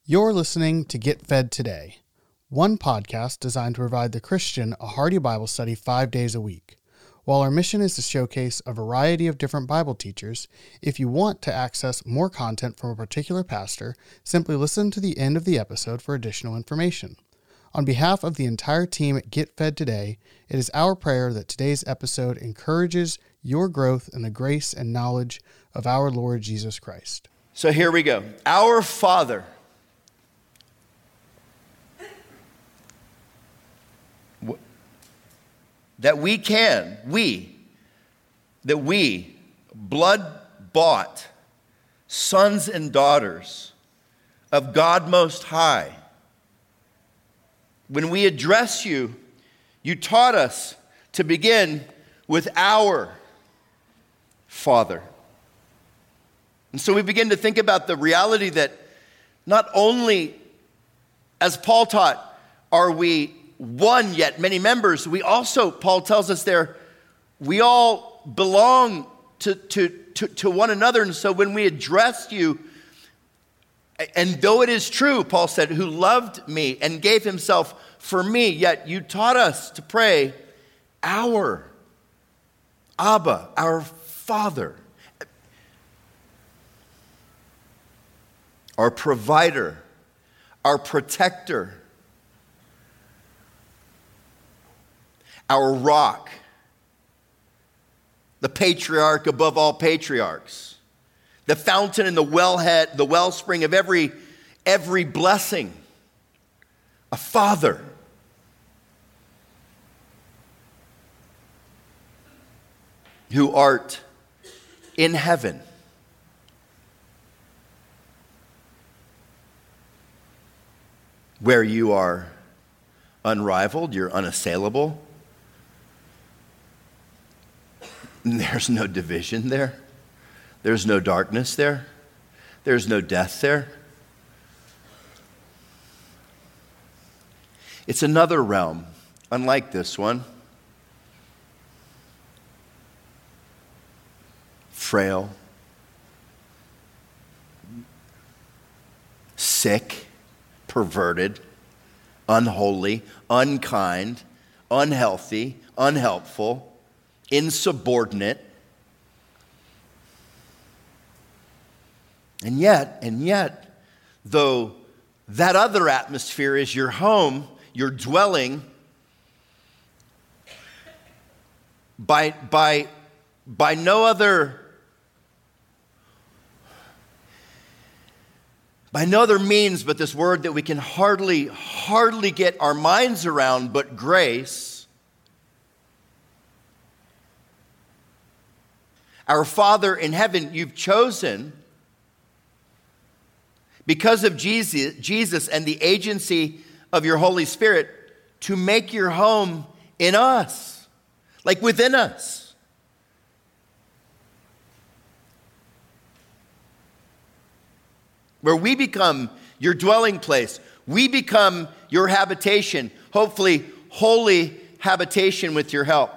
You're listening to Get Fed Today, one podcast designed to provide the Christian a hearty Bible study 5 days a week. While our mission is to showcase a variety of different Bible teachers, if you want to access more content from a particular pastor, simply listen to the end of the episode for additional information. On behalf of the entire team at Get Fed Today, it is our prayer that today's episode encourages your growth in the grace and knowledge of our Lord Jesus Christ. So here we go. Our Father, that we, blood-bought sons and daughters of God Most High. When we address you, you taught us to begin with our Father. And so we begin to think about the reality that not only, as Paul taught, are we one yet many members, we also, Paul tells us there, we all belong to one another. And so when we address you, and though it is true, Paul said, who loved me and gave himself for me, yet you taught us to pray, our Abba, our Father, our provider, our protector, our rock, the patriarch above all patriarchs, the fountain and the wellhead, the wellspring of every blessing, a Father. Who art in heaven. Where you are unrivaled, you're unassailable. There's no division there. There's no darkness there. There's no death there. It's another realm, unlike this one. Frail, sick, perverted, unholy, unkind, unhealthy, unhelpful, insubordinate. And yet, though that other atmosphere is your home, your dwelling, by no other means but this word that we can hardly get our minds around, but grace. Our Father in heaven, you've chosen, because of Jesus and the agency of your Holy Spirit, to make your home in us, like within us. Where we become your dwelling place. We become your habitation, hopefully holy habitation with your help.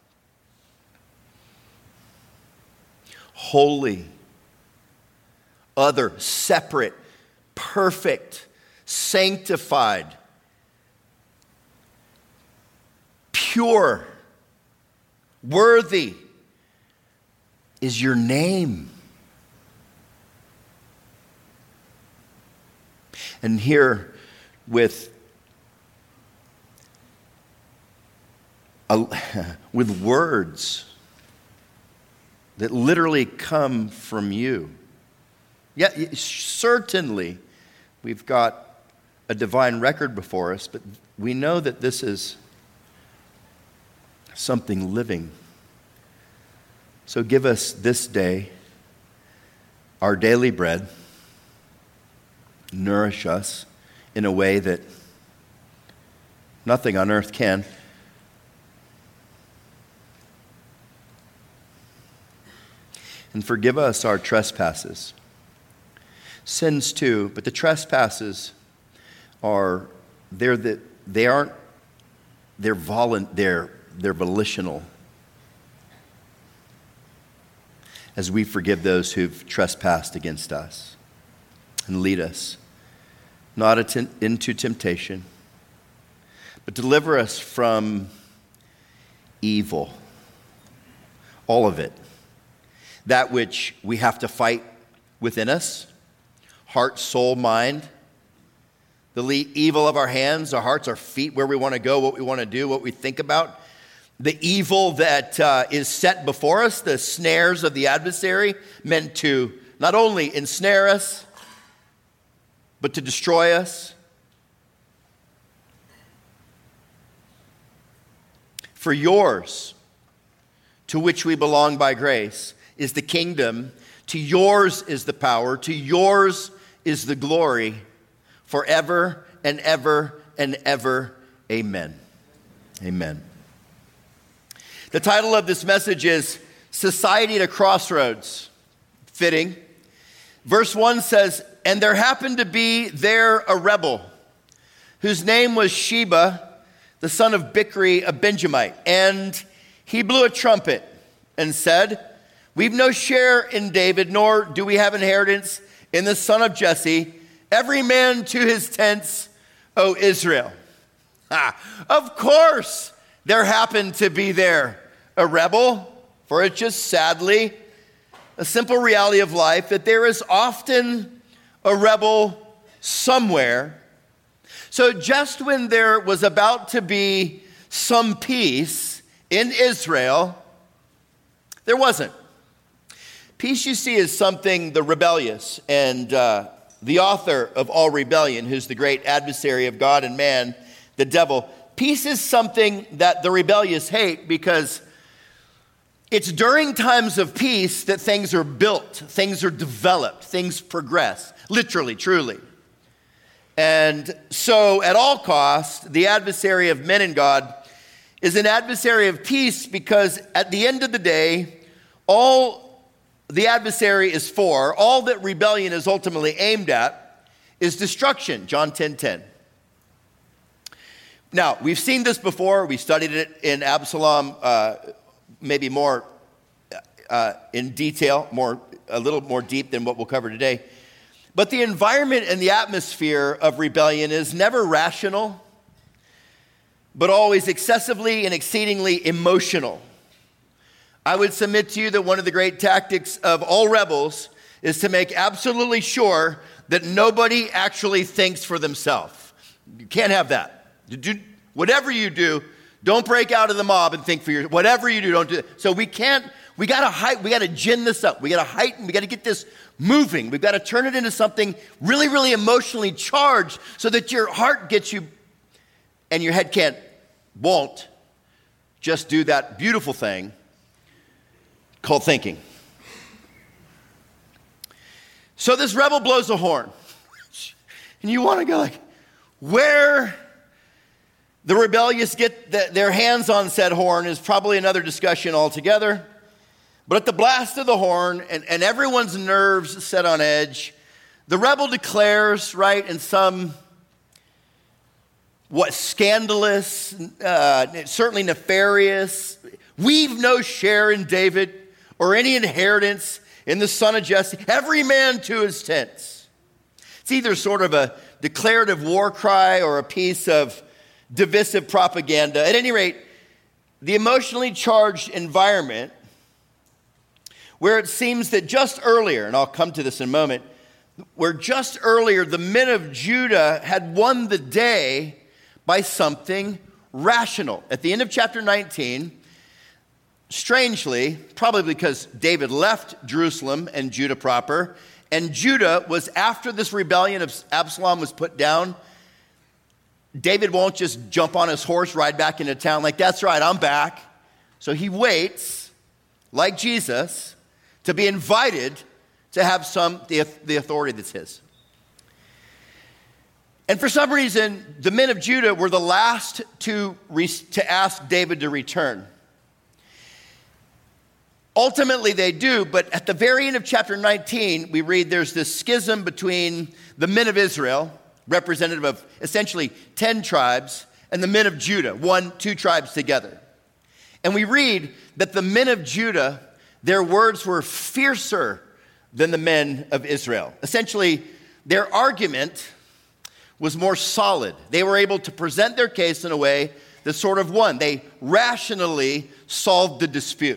Holy, other, separate, perfect, sanctified, pure, worthy is your name. And here with words that literally come from you. Yeah, certainly we've got a divine record before us, but we know that this is something living. So give us this day our daily bread. Nourish us in a way that nothing on earth can. And forgive us our trespasses. Sins too, but the trespasses are they're volitional. As we forgive those who've trespassed against us. And lead us not into temptation, but deliver us from evil. All of it. That which we have to fight within us, heart, soul, mind. The evil of our hands, our hearts, our feet, where we want to go, what we want to do, what we think about. The evil that is set before us, the snares of the adversary, meant to not only ensnare us, but to destroy us. For yours, to which we belong by grace, is the kingdom. To yours is the power. To yours is the glory, forever and ever and ever. Amen. Amen. The title of this message is Society at a Crossroads. Fitting. Verse 1 says, "And there happened to be there a rebel, whose name was Sheba, the son of Bichri, a Benjamite. And he blew a trumpet and said, 'We've no share in David, nor do we have inheritance in the son of Jesse. Every man to his tents, O Israel.'" Of course, there happened to be there a rebel, for it's just sadly a simple reality of life that there is often a rebel somewhere. So just when there was about to be some peace in Israel, there wasn't. Peace, you see, is something the rebellious and the author of all rebellion, who's the great adversary of God and man, the devil. Peace is something that the rebellious hate because it's during times of peace that things are built, things are developed, things progress, literally, truly. And so at all costs, the adversary of men and God is an adversary of peace because at the end of the day, all the adversary is for, all that rebellion is ultimately aimed at, is destruction, John 10:10. Now, we've seen this before. We studied it in Absalom, maybe more in detail, a little more deep than what we'll cover today. But the environment and the atmosphere of rebellion is never rational, but always excessively and exceedingly emotional. I would submit to you that one of the great tactics of all rebels is to make absolutely sure that nobody actually thinks for themselves. You can't have that. Whatever you do, don't break out of the mob and think for your. Whatever you do, don't do it. So we gotta gin this up. We gotta heighten, we gotta get this moving. We've got to turn it into something really, really emotionally charged so that your heart gets you and your head won't just do that beautiful thing called thinking. So this rebel blows a horn. And you want to go like, where the rebellious get their hands on said horn is probably another discussion altogether. But at the blast of the horn and everyone's nerves set on edge, the rebel declares, right, in some, scandalous, certainly nefarious, "We've no share in David or any inheritance in the son of Jesse, every man to his tents." It's either sort of a declarative war cry or a piece of divisive propaganda. At any rate, the emotionally charged environment where it seems that just earlier, and I'll come to this in a moment, where just earlier the men of Judah had won the day by something rational. At the end of chapter 19, strangely, probably because David left Jerusalem and Judah proper, and Judah was, after this rebellion of Absalom was put down, David won't just jump on his horse, ride back into town like, "That's right, I'm back." So he waits, like Jesus, to be invited to have the authority that's his. And for some reason, the men of Judah were the last to ask David to return. Ultimately, they do, but at the very end of chapter 19, we read there's this schism between the men of Israel, representative of essentially 10 tribes, and the men of Judah, 2 tribes together. And we read that the men of Judah, their words were fiercer than the men of Israel. Essentially, their argument was more solid. They were able to present their case in a way that sort of won. They rationally solved the dispute.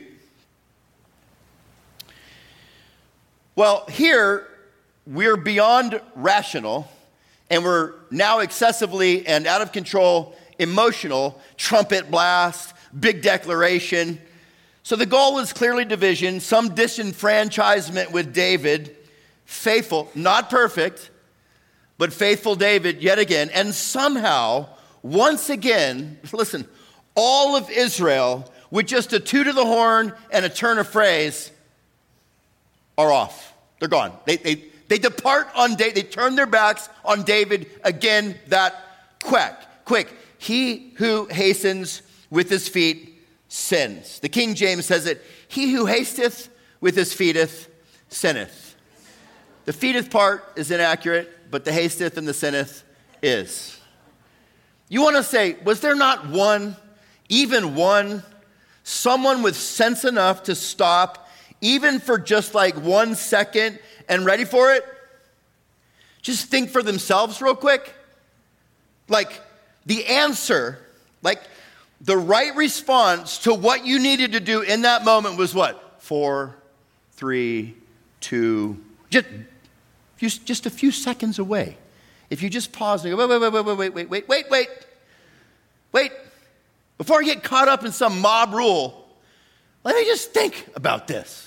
Well, here we're beyond rational, and we're now excessively and out of control emotional. Trumpet blast, big declaration. So the goal was clearly division, some disenfranchisement with David, faithful, not perfect, but faithful David yet again. And somehow, once again, listen, all of Israel, with just a toot of the horn and a turn of phrase, are off. They're gone. They depart on David. They turn their backs on David again that quick. He who hastens with his feet sins. The King James says it, he who hasteth with his feeteth sinneth. The feeteth part is inaccurate, but the hasteth and the sinneth is. You want to say, was there not one, even one, someone with sense enough to stop, even for just like 1 second, and ready for it? Just think for themselves real quick. Like the answer, like the right response to what you needed to do in that moment was what? 4, 3, 2, just a few seconds away. If you just pause and go, wait. Before I get caught up in some mob rule, let me just think about this.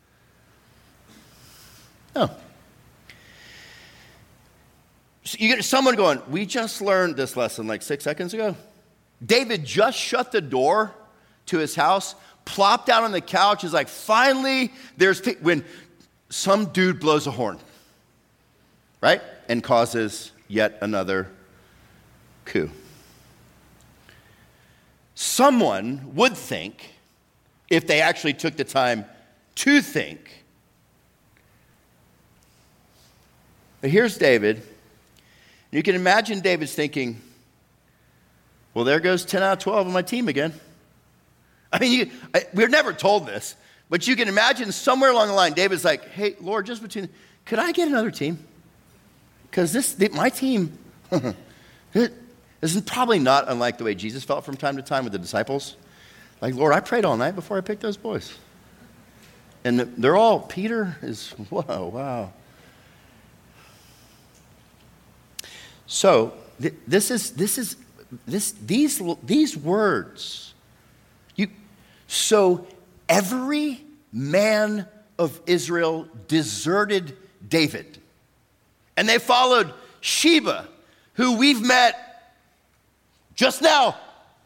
No. So you get someone going, we just learned this lesson like 6 seconds ago. David just shut the door to his house, plopped down on the couch, is like, finally, when some dude blows a horn, right? And causes yet another coup. Someone would think, if they actually took the time to think, but here's David. You can imagine David's thinking, well, there goes 10 out of 12 on my team again. I mean, we're never told this, but you can imagine somewhere along the line, David's like, hey, Lord, just between, could I get another team? Because my team isn't probably not unlike the way Jesus felt from time to time with the disciples. Like, Lord, I prayed all night before I picked those boys. And they're all, Peter is, whoa, wow. So these words. So every man of Israel deserted David, and they followed Sheba, who we've met just now,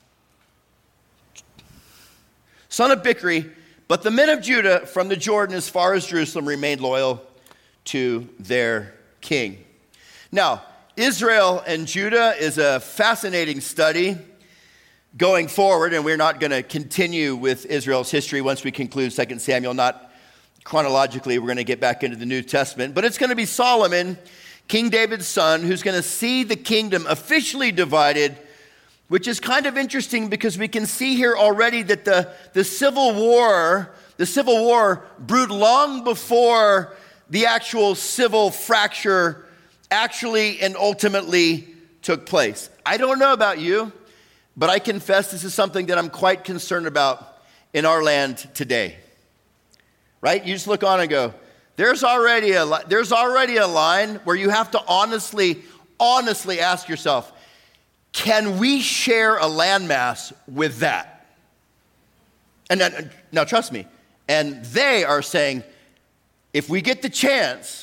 son of Bichri. But the men of Judah from the Jordan as far as Jerusalem remained loyal to their king. Now, Israel and Judah is a fascinating study going forward, and we're not going to continue with Israel's history once we conclude 2 Samuel, not chronologically. We're going to get back into the New Testament, but it's going to be Solomon, King David's son, who's going to see the kingdom officially divided, which is kind of interesting because we can see here already that the civil war brewed long before the actual civil fracture actually and ultimately took place. I don't know about you, but I confess this is something that I'm quite concerned about in our land today. Right? You just look on and go, there's already a line where you have to honestly ask yourself, can we share a landmass with that? And now trust me, and they are saying, if we get the chance,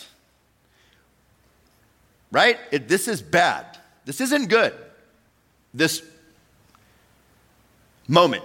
right? This is bad. This isn't good. This moment.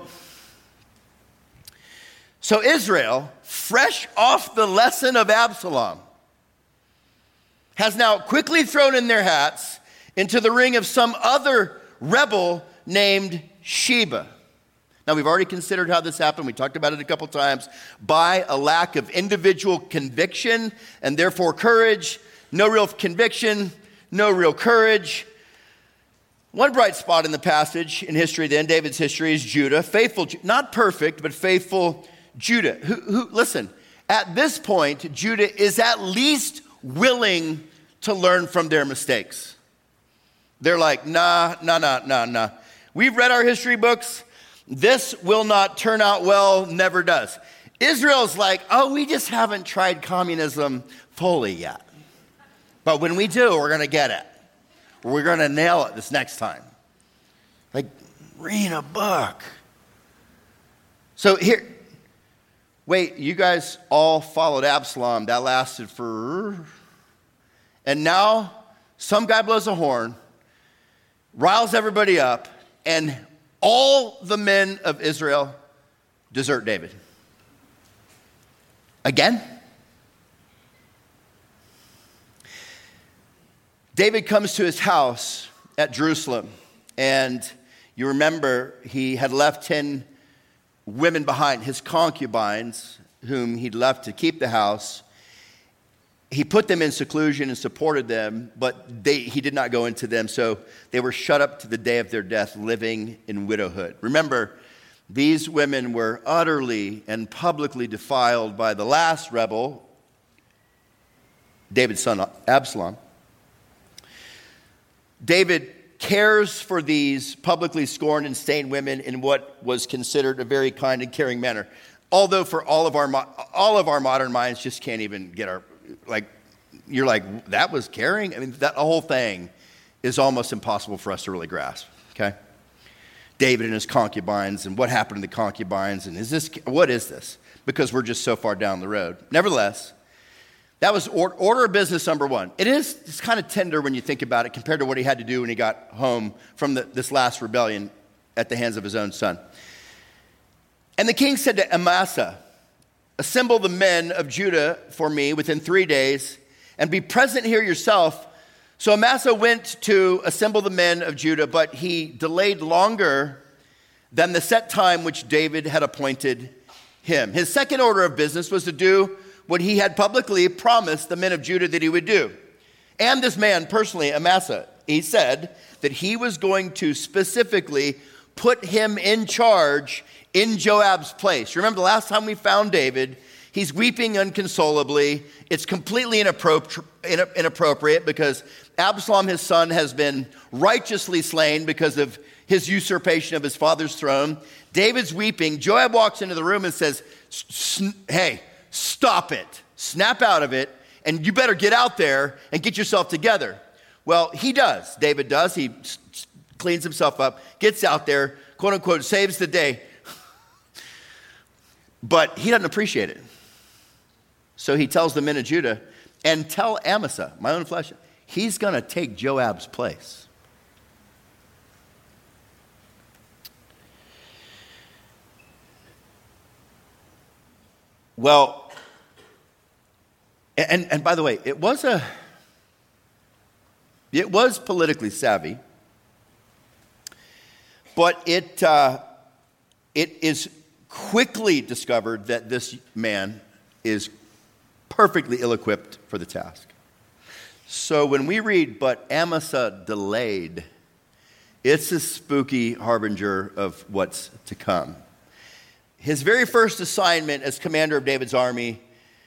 So Israel, fresh off the lesson of Absalom, has now quickly thrown in their hats into the ring of some other rebel named Sheba. Now, we've already considered how this happened. We talked about it a couple times. By a lack of individual conviction and therefore courage. No real conviction, no real courage. One bright spot in the passage in history then, David's history, is Judah. Faithful, not perfect, but faithful Judah. Who listen, at this point, Judah is at least willing to learn from their mistakes. They're like, nah. We've read our history books. This will not turn out well, never does. Israel's like, oh, we just haven't tried communism fully yet. But when we do, we're going to get it. We're going to nail it this next time. Like, read a book. So here, wait, you guys all followed Absalom. That lasted for... And now, some guy blows a horn, riles everybody up, and all the men of Israel desert David. Again? David comes to his house at Jerusalem, and you remember he had left 10 women behind, his concubines, whom he'd left to keep the house. He put them in seclusion and supported them, but he did not go into them, so they were shut up to the day of their death, living in widowhood. Remember, these women were utterly and publicly defiled by the last rebel, David's son Absalom. David cares for these publicly scorned and stained women in what was considered a very kind and caring manner. Although for all of our modern minds just can't even get our, like, you're like, that was caring? I mean, that whole thing is almost impossible for us to really grasp, okay? David and his concubines, and what happened to the concubines, and what is this? Because we're just so far down the road. Nevertheless, that was order of business number one. It's kind of tender when you think about it compared to what he had to do when he got home from this last rebellion at the hands of his own son. And the king said to Amasa, assemble the men of Judah for me within 3 days, and be present here yourself. So Amasa went to assemble the men of Judah, but he delayed longer than the set time which David had appointed him. His second order of business was to do what he had publicly promised the men of Judah that he would do. And this man personally, Amasa, he said that he was going to specifically put him in charge in Joab's place. Remember the last time we found David, he's weeping inconsolably. It's completely inappropriate because Absalom, his son, has been righteously slain because of his usurpation of his father's throne. David's weeping. Joab walks into the room and says, hey, stop it. Snap out of it, and you better get out there and get yourself together. Well, he does. David does. He cleans himself up, gets out there, quote unquote, saves the day. But he doesn't appreciate it. So he tells the men of Judah, and tell Amasa, my own flesh, he's going to take Joab's place. Well, and by the way, it was politically savvy, but it is quickly discovered that this man is perfectly ill-equipped for the task. So when we read, but Amasa delayed, it's a spooky harbinger of what's to come. His very first assignment as commander of David's army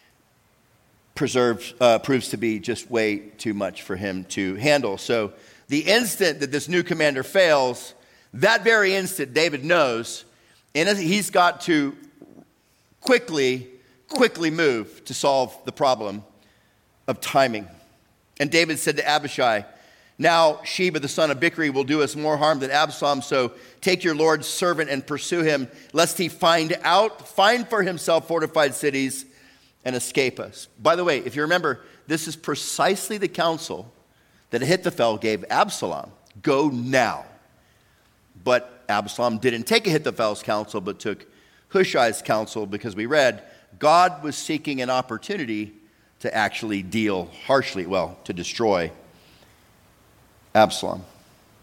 proves to be just way too much for him to handle. So the instant that this new commander fails, that very instant David knows, and he's got to quickly move to solve the problem of timing. And David said to Abishai, now Sheba the son of Bichri will do us more harm than Absalom, so take your Lord's servant and pursue him, lest he find for himself fortified cities and escape us. By the way, if you remember, this is precisely the counsel that Ahithophel gave Absalom. Go now. But Absalom didn't take Ahithophel's counsel, but took Hushai's counsel, because we read God was seeking an opportunity to actually deal harshly, to destroy Absalom.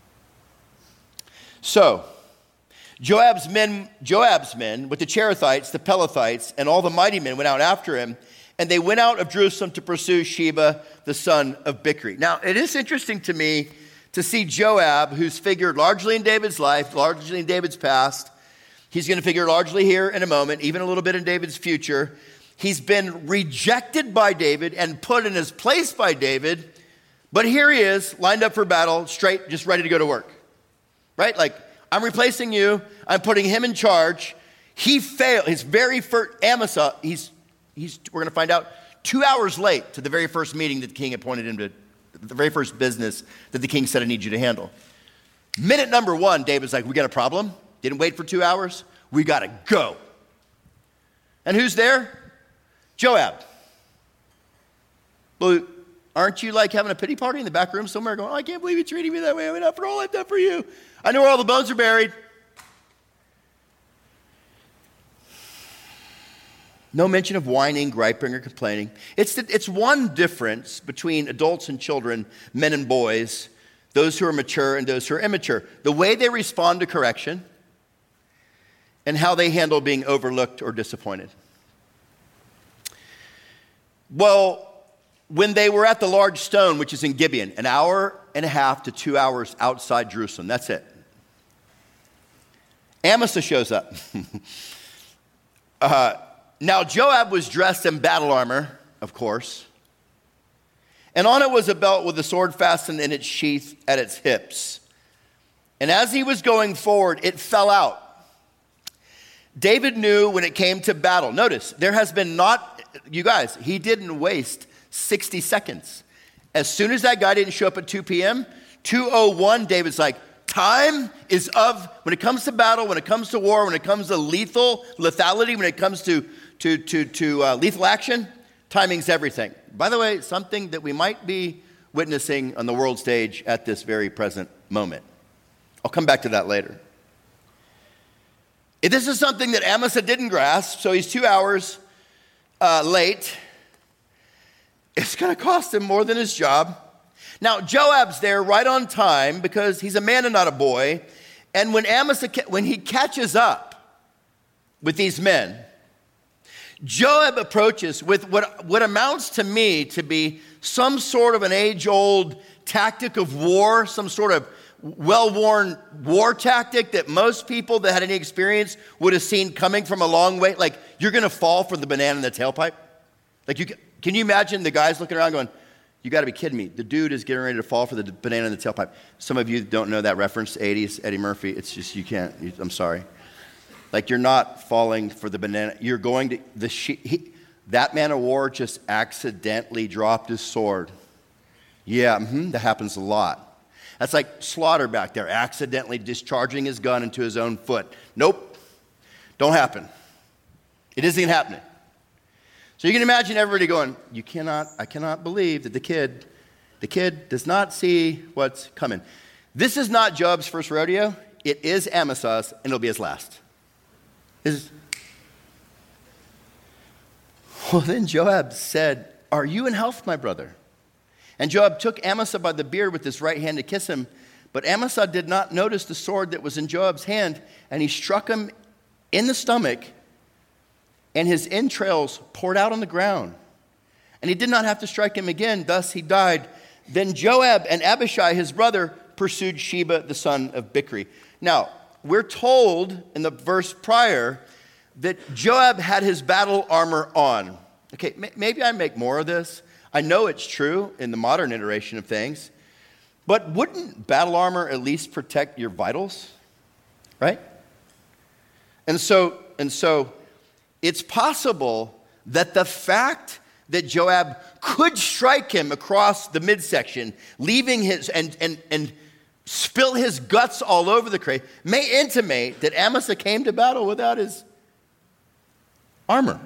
So, Joab's men with the Cherethites, the Pelethites, and all the mighty men went out after him, and they went out of Jerusalem to pursue Sheba, the son of Bichri. Now, it is interesting to me to see Joab, who's figured largely in David's life, largely in David's past. He's going to figure largely here in a moment, even a little bit in David's future. He's been rejected by David and put in his place by David, But here he is, lined up for battle, straight, just ready to go to work. Right? Like, I'm replacing you. I'm putting him in charge. He failed. His very first, Amasa, we're going to find out, 2 hours late to the very first meeting that the king appointed him to, the very first business that the king said, I need you to handle. Minute number 1, David's like, we got a problem. Didn't wait for 2 hours. We got to go. And who's there? Joab. Well, aren't you like having a pity party in the back room somewhere going, oh, I can't believe you treated me that way. I mean, after all I've done for you. I know where all the bones are buried. No mention of whining, griping, or complaining. It's one difference between adults and children, men and boys, those who are mature and those who are immature. The way they respond to correction and how they handle being overlooked or disappointed. Well, when they were at the large stone, which is in Gibeon, 1.5 hours to 2 hours outside Jerusalem, that's it. Amasa shows up. Now, Joab was dressed in battle armor, of course, and on it was a belt with a sword fastened in its sheath at its hips. And as he was going forward, it fell out. David knew when it came to battle. Notice, there has been you guys, he didn't waste 60 seconds. As soon as that guy didn't show up at 2 p.m., 2:01, David's like, time is of, when it comes to battle, when it comes to war, when it comes to lethality, when it comes to lethal action, timing's everything. By the way, something that we might be witnessing on the world stage at this very present moment. I'll come back to that later. This is something that Amasa didn't grasp, so he's 2 hours late. It's going to cost him more than his job. Now, Joab's there right on time because he's a man and not a boy. And when he catches up with these men, Joab approaches with what amounts to me to be some sort of an age-old tactic of war, some sort of well-worn war tactic that most people that had any experience would have seen coming from a long way. Like, you're going to fall for the banana in the tailpipe. Like, can you imagine the guys looking around going, you got to be kidding me. The dude is getting ready to fall for the banana in the tailpipe. Some of you don't know that reference, 80s, Eddie Murphy. It's just, you can't. I'm sorry. Like, you're not falling for the banana. You're going to, that man of war just accidentally dropped his sword. Yeah, that happens a lot. That's like Slaughter back there, accidentally discharging his gun into his own foot. Nope, don't happen. It isn't happening. So you can imagine everybody going, I cannot believe that the kid does not see what's coming. This is not Joab's first rodeo. It is Amasa's, and it'll be his last. Well, then Joab said, are you in health, my brother? And Joab took Amasa by the beard with his right hand to kiss him. But Amasa did not notice the sword that was in Joab's hand, and he struck him in the stomach, and his entrails poured out on the ground. And he did not have to strike him again, thus he died. Then Joab and Abishai, his brother, pursued Sheba, the son of Bichri. Now, we're told in the verse prior that Joab had his battle armor on. Okay, maybe I make more of this. I know it's true in the modern iteration of things, but wouldn't battle armor at least protect your vitals, right? And so it's possible that the fact that Joab could strike him across the midsection, leaving his and spill his guts all over the crate, may intimate that Amasa came to battle without his armor.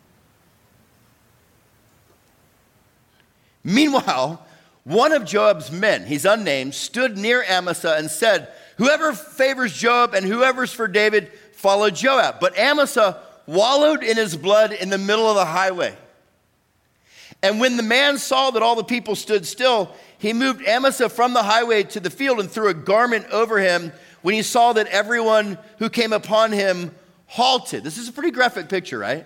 Meanwhile, one of Joab's men, he's unnamed, stood near Amasa and said, whoever favors Joab and whoever's for David, follow Joab. But Amasa wallowed in his blood in the middle of the highway. And when the man saw that all the people stood still, he moved Amasa from the highway to the field and threw a garment over him when he saw that everyone who came upon him halted. This is a pretty graphic picture, right?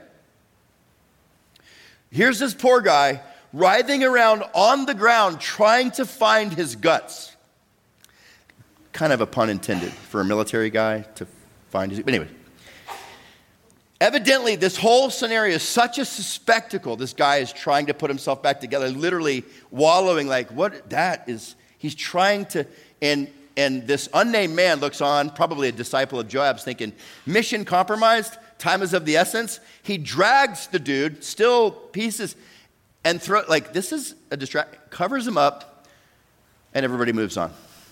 Here's this poor guy writhing around on the ground trying to find his guts. Kind of a pun intended for a military guy to find his... But anyway. Evidently, this whole scenario is such a spectacle. This guy is trying to put himself back together, literally wallowing like, what that is. He's trying to, and this unnamed man looks on, probably a disciple of Joab's, thinking, mission compromised, time is of the essence. He drags the dude, still pieces, and this is a distraction, covers him up, and everybody moves on.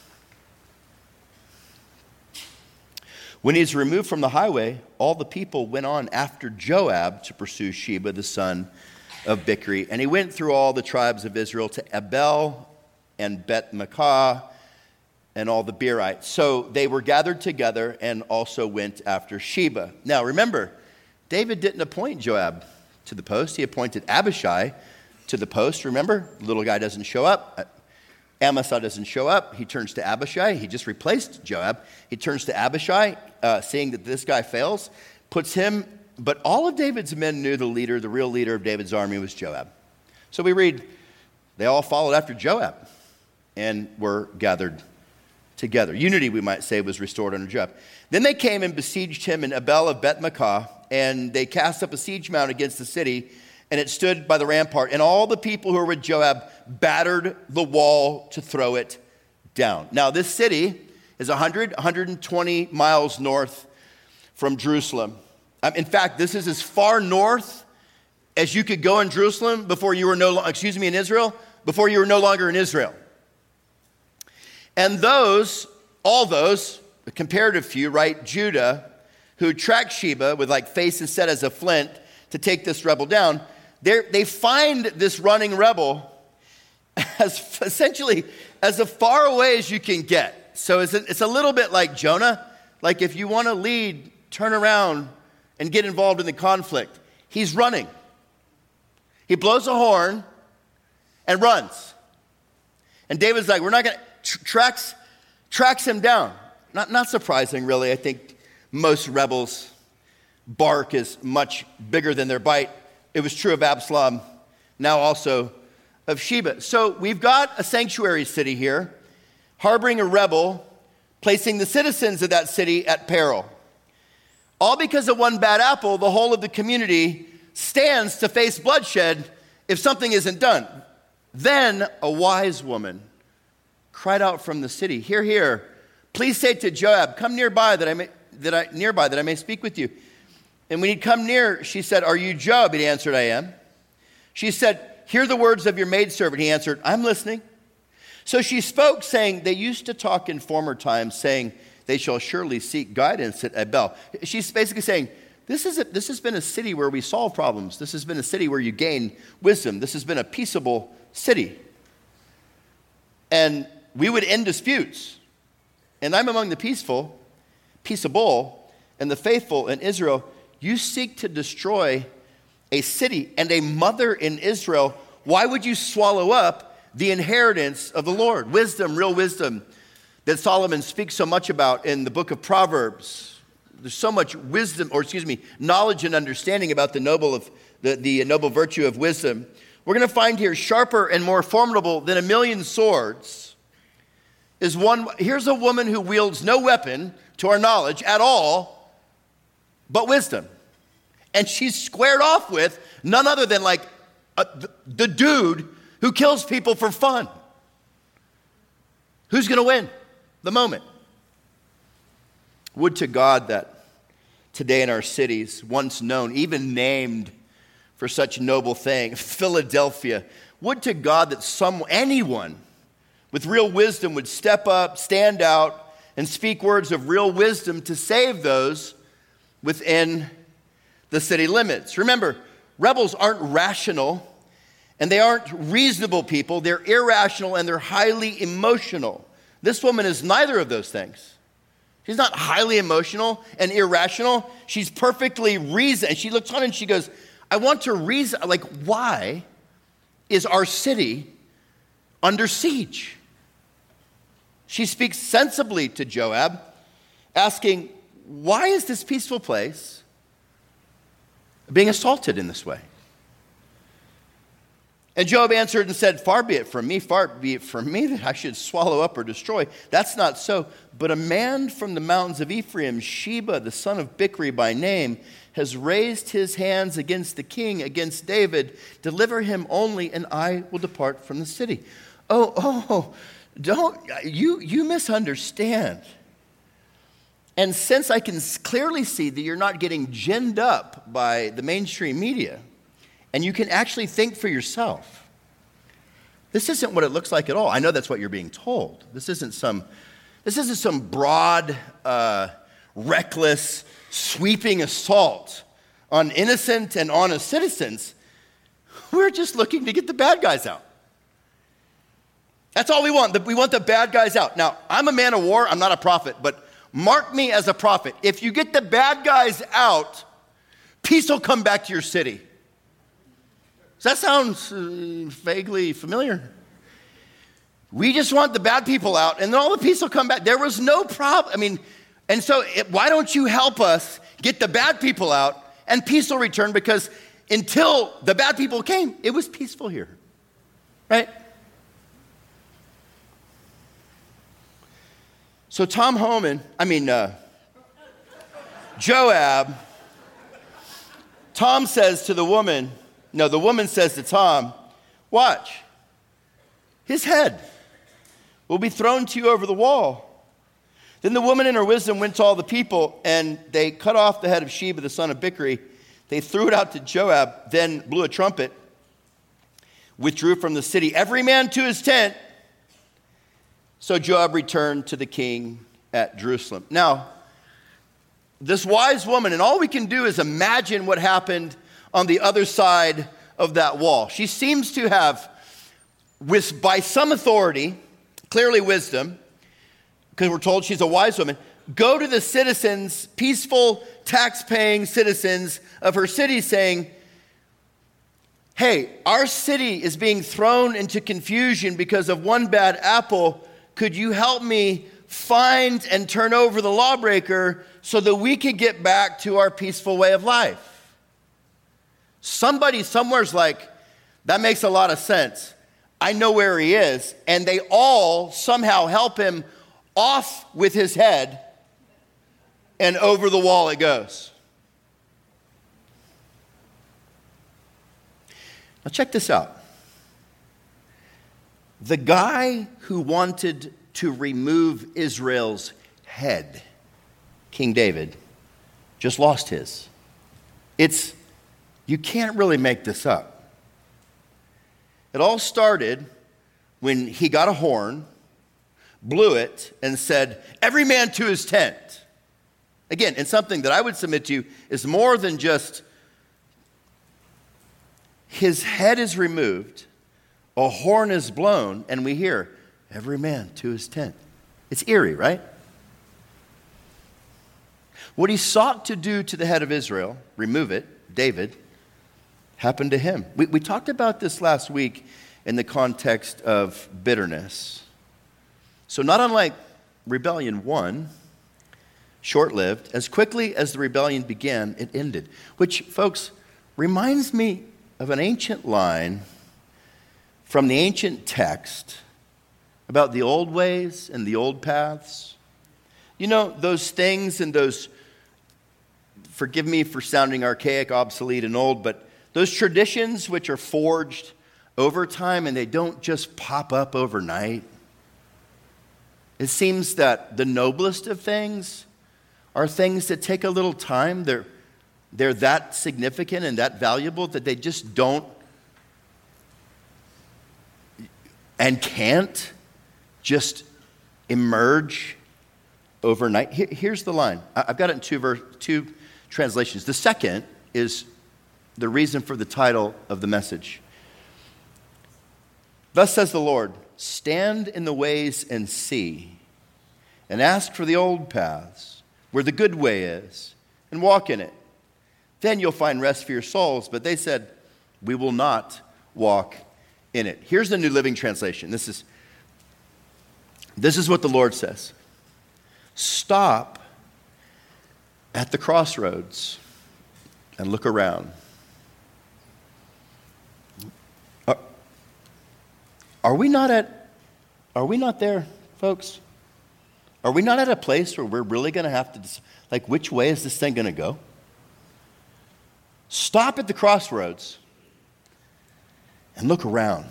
When he's removed from the highway, all the people went on after Joab to pursue Sheba, the son of Bichri. And he went through all the tribes of Israel to Abel and Beth-Maachah and all the Beerites. So they were gathered together and also went after Sheba. Now remember, David didn't appoint Joab to the post. He appointed Abishai to the post. Remember, the little guy doesn't show up. Amasa doesn't show up. He turns to Abishai. He just replaced Joab. He turns to Abishai, seeing that this guy fails, puts him. But all of David's men knew the real leader of David's army was Joab. So we read, they all followed after Joab and were gathered together. Unity, we might say, was restored under Joab. Then they came and besieged him in Abel of Beth-Maachah, and they cast up a siege mound against the city, and it stood by the rampart. And all the people who were with Joab battered the wall to throw it down. Now, this city is 120 miles north from Jerusalem. In fact, this is as far north as you could go in Jerusalem before you were in Israel, before you were no longer in Israel. And all those, a comparative few, right, Judah, who tracked Sheba with faces set as a flint to take this rebel down, they find this running rebel as essentially as far away as you can get. So it's a little bit like Jonah. Like if you want to lead, turn around and get involved in the conflict. He's running. He blows a horn and runs. And David's like, we're not going to, tracks him down. Not surprising, really. I think most rebels' bark is much bigger than their bite. It was true of Absalom, now also of Sheba. So we've got a sanctuary city here, harboring a rebel, placing the citizens of that city at peril. All because of one bad apple, the whole of the community stands to face bloodshed if something isn't done. Then a wise woman cried out from the city, "Hear, hear! Please say to Joab, come nearby that I may speak with you." And when he'd come near, she said, "Are you Joab?" He answered, "I am." She said, "Hear the words of your maidservant." He answered, "I'm listening." So she spoke, saying, "They used to talk in former times, saying, they shall surely seek guidance at Abel." She's basically saying, this has been a city where we solve problems. This has been a city where you gain wisdom. This has been a peaceable city. And we would end disputes. And I'm among the peaceable, and the faithful in Israel. You seek to destroy a city and a mother in Israel. Why would you swallow up the inheritance of the Lord? Wisdom, real wisdom, that Solomon speaks so much about in the book of Proverbs. There's so much wisdom, knowledge and understanding about the noble virtue of wisdom. We're going to find here, sharper and more formidable than 1,000,000 swords is one. Here's a woman who wields no weapon, to our knowledge, at all, but wisdom. And she's squared off with none other than the dude who kills people for fun. Who's going to win the moment? Would to God that today in our cities, once known, even named for such noble thing, Philadelphia, would to God that anyone with real wisdom would step up, stand out, and speak words of real wisdom to save those within the city limits. Remember, rebels aren't rational, and they aren't reasonable people. They're irrational, and they're highly emotional. This woman is neither of those things. She's not highly emotional and irrational. She's perfectly reasoned. And she looks on and she goes, I want to reason, why is our city under siege? She speaks sensibly to Joab, asking, why is this peaceful place being assaulted in this way? And Joab answered and said, far be it from me that I should swallow up or destroy. That's not so. But a man from the mountains of Ephraim, Sheba, the son of Bichri by name, has raised his hands against the king, against David. Deliver him only, and I will depart from the city. You misunderstand. And since I can clearly see that you're not getting ginned up by the mainstream media, and you can actually think for yourself, this isn't what it looks like at all. I know that's what you're being told. This isn't some broad, reckless, sweeping assault on innocent and honest citizens. We're just looking to get the bad guys out. That's all we want. We want the bad guys out. Now, I'm a man of war. I'm not a prophet, but mark me as a prophet. If you get the bad guys out, peace will come back to your city. Does that sound vaguely familiar? We just want the bad people out, and then all the peace will come back. There was no problem. Why don't you help us get the bad people out, and peace will return? Because until the bad people came, it was peaceful here, right? So Joab, Tom says to the woman, the woman says to Tom, watch, his head will be thrown to you over the wall. Then the woman in her wisdom went to all the people, and they cut off the head of Sheba, the son of Bichri. They threw it out to Joab, then blew a trumpet, withdrew from the city, every man to his tent. So Joab returned to the king at Jerusalem. Now, this wise woman, and all we can do is imagine what happened on the other side of that wall. She seems to have, by some authority, clearly wisdom, because we're told she's a wise woman, go to the citizens, peaceful, tax-paying citizens of her city saying, hey, our city is being thrown into confusion because of one bad apple. Could you help me find and turn over the lawbreaker so that we could get back to our peaceful way of life? Somebody somewhere's like, that makes a lot of sense. I know where he is. And they all somehow help him off with his head, and over the wall it goes. Now check this out. The guy who wanted to remove Israel's head, King David, just lost his. You can't really make this up. It all started when he got a horn, blew it, and said, every man to his tent. Again, and something that I would submit to you is more than just his head is removed, a horn is blown, and we hear, every man to his tent. It's eerie, right? What he sought to do to the head of Israel, remove it, David, happened to him. We talked about this last week in the context of bitterness. So not unlike rebellion 1, short-lived, as quickly as the rebellion began, it ended. Which, folks, reminds me of an ancient line from the ancient text about the old ways and the old paths. You know, those things and those, forgive me for sounding archaic, obsolete, and old, but those traditions which are forged over time and they don't just pop up overnight. It seems that the noblest of things are things that take a little time. They're that significant and that valuable that they just don't and can't just emerge overnight. Here's the line. I've got it in two translations. The second is the reason for the title of the message. Thus says the Lord, stand in the ways and see, and ask for the old paths, where the good way is, and walk in it. Then you'll find rest for your souls. But they said, we will not walk in it. Here's the New Living Translation. This is what the Lord says. Stop at the crossroads and look around. Are we not there, folks? Are we not at a place where we're really going to have to, which way is this thing going to go? Stop at the crossroads and look around.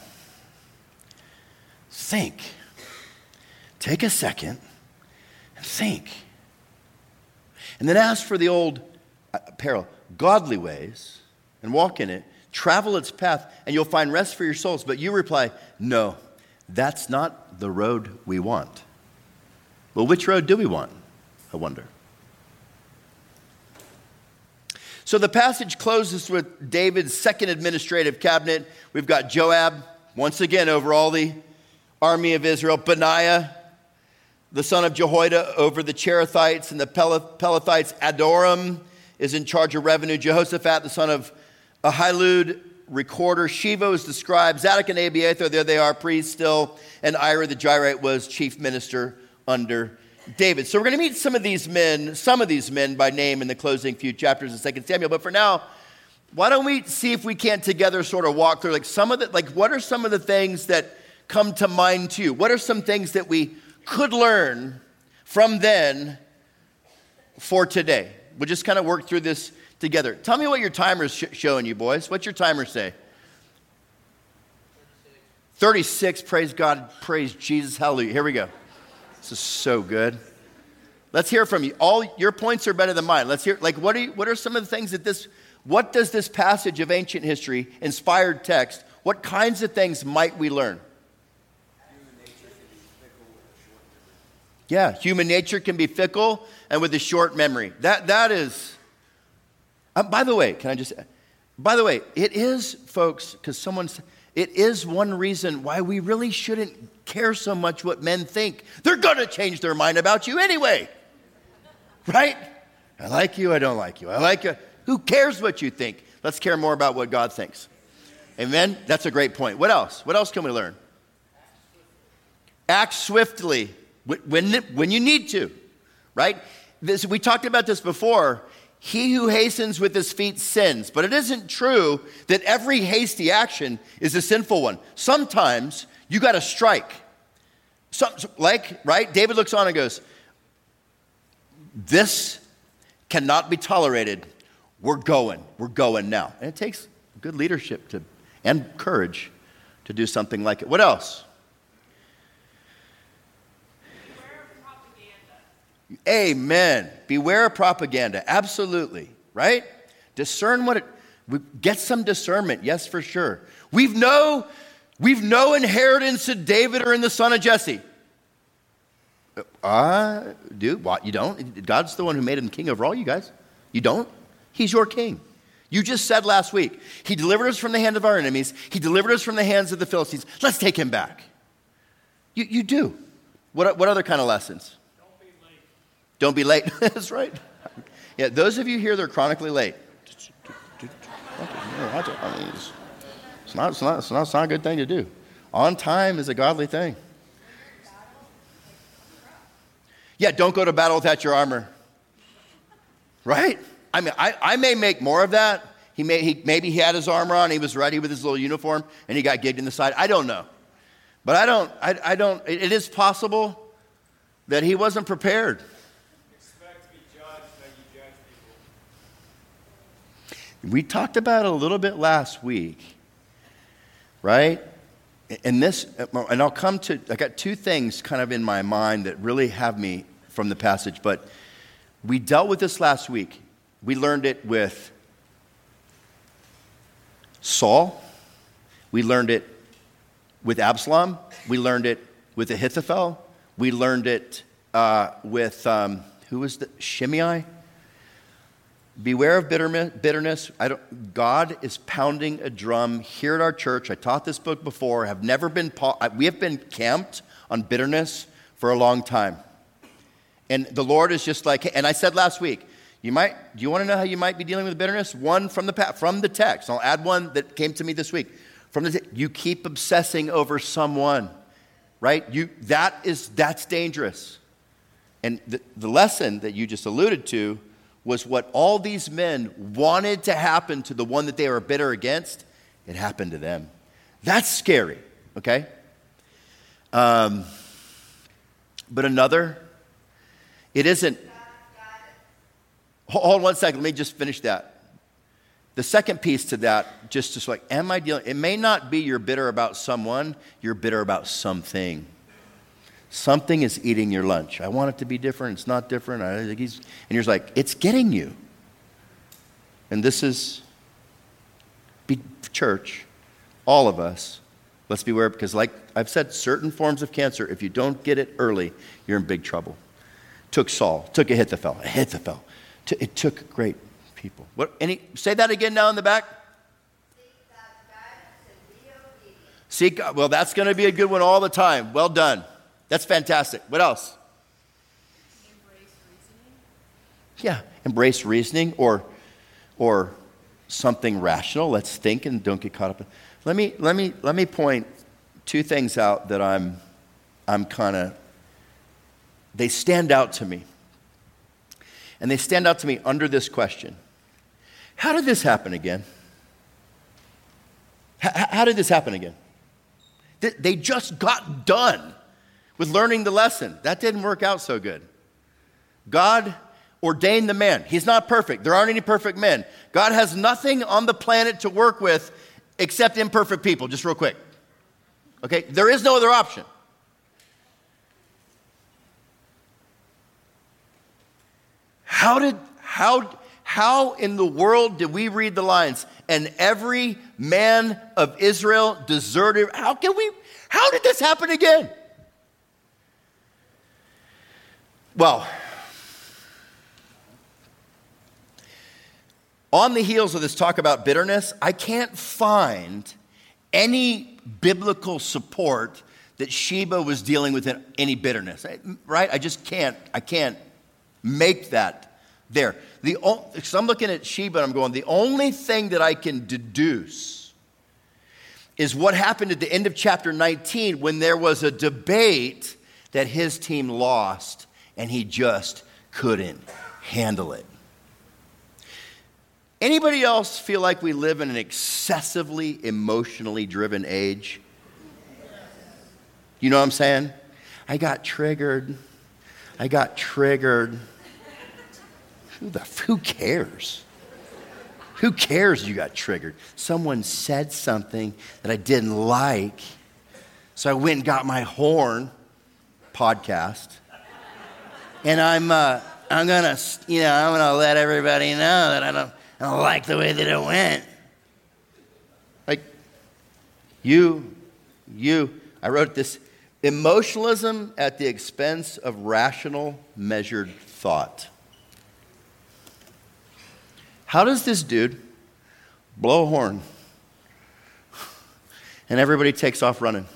Think. Take a second and think. And then ask for the old parallel, godly ways, and walk in it. Travel its path, and you'll find rest for your souls. But you reply, no, that's not the road we want. Well, which road do we want? I wonder. So the passage closes with David's second administrative cabinet. We've got Joab, once again, over all the army of Israel. Benaiah, the son of Jehoiada, over the Cherethites and the Pelethites. Adoram is in charge of revenue. Jehoshaphat, the son of Ahilud, recorder. Shiva is the scribe. Zadok and Abiathar, there they are, priests still. And Ira the Jahreite was chief minister under David. So we're going to meet some of these men by name in the closing few chapters of 2 Samuel. But for now, why don't we see if we can't together sort of walk through what are some of the things that come to mind to you? What are some things that we could learn from then for today? We'll just kind of work through this together. Tell me what your timer's showing you, boys. What's your timer say? 36. Praise God. Praise Jesus. Hallelujah. Here we go. This is so good. Let's hear from you. All your points are better than mine. Let's hear, what are some of the things what does this passage of ancient history, inspired text, what kinds of things might we learn? Yeah, human nature can be fickle and with a short memory. That is, by the way, it is, folks, because it is one reason why we really shouldn't care so much what men think. They're going to change their mind about you anyway. Right? I like you, I don't like you. I like you. Who cares what you think? Let's care more about what God thinks. Amen? That's a great point. What else? What else can we learn? Act swiftly when you need to. Right? We talked about this before. He who hastens with his feet sins. But it isn't true that every hasty action is a sinful one. Sometimes you got to strike. Right? David looks on and goes, this cannot be tolerated. We're going now. And it takes good leadership and courage to do something like it. What else? Amen. Beware of propaganda. Absolutely. Right? Discern get some discernment. Yes, for sure. We've no inheritance in David or in the son of Jesse. Dude, what? You don't? God's the one who made him king over all you guys. You don't? He's your king. You just said last week, he delivered us from the hand of our enemies. He delivered us from the hands of the Philistines. Let's take him back. You do. What other kind of lessons? Don't be late. That's right. Yeah, those of you here that are chronically late. It's not a good thing to do. On time is a godly thing. Yeah, don't go to battle without your armor. Right? I mean, I may make more of that. Maybe he had his armor on, he was ready with his little uniform, and he got gigged in the side. I don't know. But I don't, it is possible that he wasn't prepared. Expect to be judged how you judge people. We talked about it a little bit last week, right? And I'll come to, I got two things kind of in my mind that really have me from the passage, but we dealt with this last week. We learned it with Saul. We learned it with Absalom. We learned it with Ahithophel. We learned it with, who was the, Shimei? Beware of bitterness. God is pounding a drum here at our church. I taught this book before. We have been camped on bitterness for a long time. And the Lord is just like, and I said last week, do you want to know how you might be dealing with bitterness? One from the text. I'll add one that came to me this week. You keep obsessing over someone, right? That's dangerous. And the lesson that you just alluded to was what all these men wanted to happen to the one that they were bitter against. It happened to them. That's scary, okay? But another, it isn't. Hold on 1 second. Let me just finish that. The second piece to that, just like, am I dealing? It may not be you're bitter about someone, you're bitter about something. Something is eating your lunch. I want it to be different. It's not different. And you're just like, it's getting you. And this is, church, all of us, let's beware, because like I've said, certain forms of cancer, if you don't get it early, you're in big trouble. Took Saul, took Ahithophel. It took great people. Say that again now in the back. Seek God. Well, that's going to be a good one all the time. Well done. That's fantastic. What else? Embrace reasoning. Yeah, embrace reasoning or something rational. Let's think and don't get caught up. Let me point two things out that I'm kind of, they stand out to me. And they stand out to me under this question. How did this happen again? How did this happen again? They just got done with learning the lesson. That didn't work out so good. God ordained the man. He's not perfect. There aren't any perfect men. God has nothing on the planet to work with except imperfect people, just real quick. Okay? There is no other option. How in the world did we read the lines, and every man of Israel deserted? How did this happen again? Well, on the heels of this talk about bitterness, I can't find any biblical support that Sheba was dealing with any bitterness, right? I can't make that there. So I'm looking at Sheba and I'm going, the only thing that I can deduce is what happened at the end of chapter 19 when there was a debate that his team lost and he just couldn't handle it. Anybody else feel like we live in an excessively emotionally driven age? You know what I'm saying? I got triggered. Who cares? Who cares you got triggered? Someone said something that I didn't like, so I went and got my horn podcast, and I'm gonna let everybody know that I don't like the way that it went. Like I wrote this: emotionalism at the expense of rational, measured thought. How does this dude blow a horn and everybody takes off running?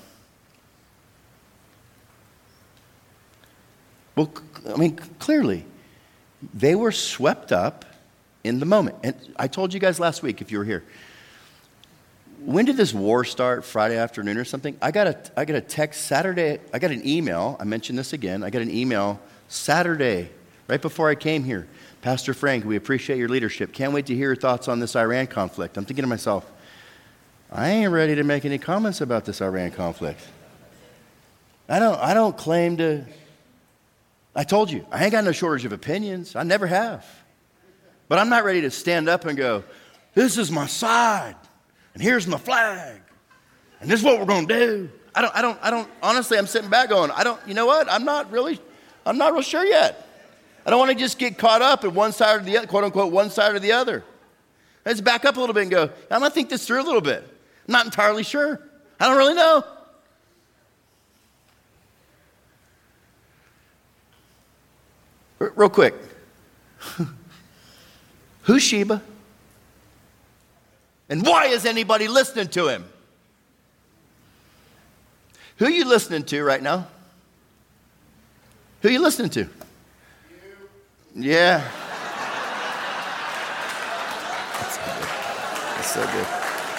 Well, I mean, clearly, they were swept up in the moment. And I told you guys last week, if you were here, when did this war start? Friday afternoon or something? I got a text Saturday. I got an email. I mentioned this again. I got an email Saturday, right before I came here. Pastor Frank, we appreciate your leadership. Can't wait to hear your thoughts on this Iran conflict. I'm thinking to myself, I ain't ready to make any comments about this Iran conflict. I don't claim to. I told you, I ain't got no shortage of opinions. I never have. But I'm not ready to stand up and go, this is my side, and here's my flag, and this is what we're going to do. I don't, honestly, I'm sitting back going, you know what? I'm not real sure yet. I don't want to just get caught up at one side or the other, quote unquote, one side or the other. Let's back up a little bit and go, I'm going to think this through a little bit. I'm not entirely sure. I don't really know. Real quick. Who's Sheba? And why is anybody listening to him? Who are you listening to right now? Who are you listening to? Yeah. That's so good.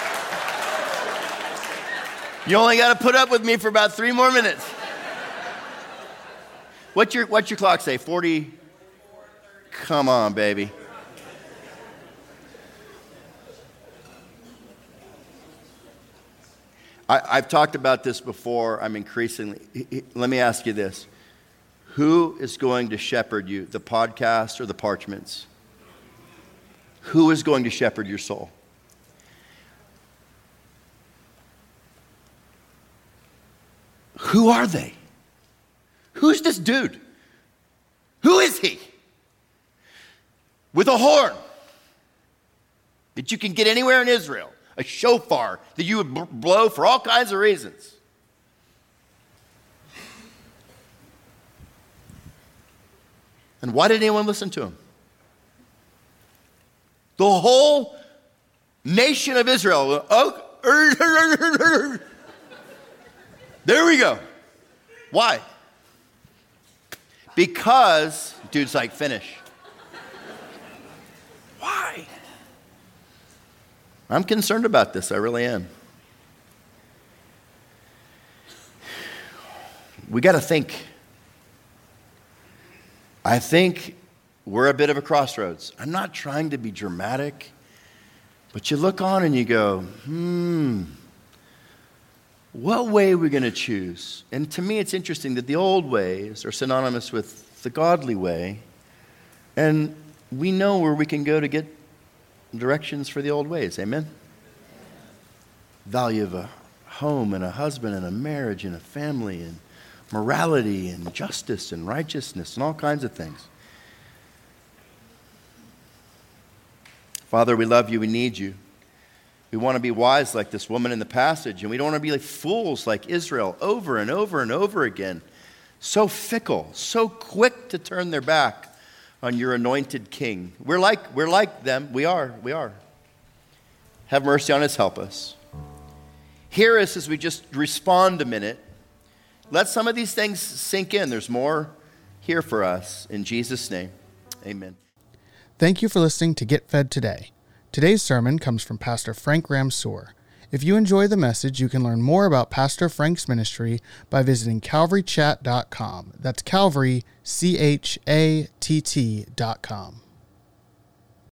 You only got to put up with me for about 3 more minutes. What's your clock say? 40? Come on, baby. I've talked about this before. I'm increasingly. Let me ask you this. Who is going to shepherd you, the podcast or the parchments? Who is going to shepherd your soul? Who are they? Who's this dude? Who is he? With a horn that you can get anywhere in Israel, a shofar that you would blow for all kinds of reasons. And why did anyone listen to him? The whole nation of Israel. Oh, there we go. Why? Because, dude's like, finish. Why? I'm concerned about this. I really am. We got to think. I think we're a bit of a crossroads. I'm not trying to be dramatic, but you look on and you go, what way are we going to choose? And to me, it's interesting that the old ways are synonymous with the godly way, and we know where we can go to get directions for the old ways. Amen? Value of a home and a husband and a marriage and a family and morality and justice and righteousness and all kinds of things. Father, we love you. We need you. We want to be wise like this woman in the passage, and we don't want to be like fools like Israel over and over and over again. So fickle, so quick to turn their back on your anointed king. We're like them. We are. Have mercy on us. Help us. Hear us as we just respond a minute. Let some of these things sink in. There's more here for us. In Jesus' name, amen. Thank you for listening to Get Fed Today. Today's sermon comes from Pastor Frank Ramsour. If you enjoy the message, you can learn more about Pastor Frank's ministry by visiting calvarychat.com. That's Calvary, CHATT.com.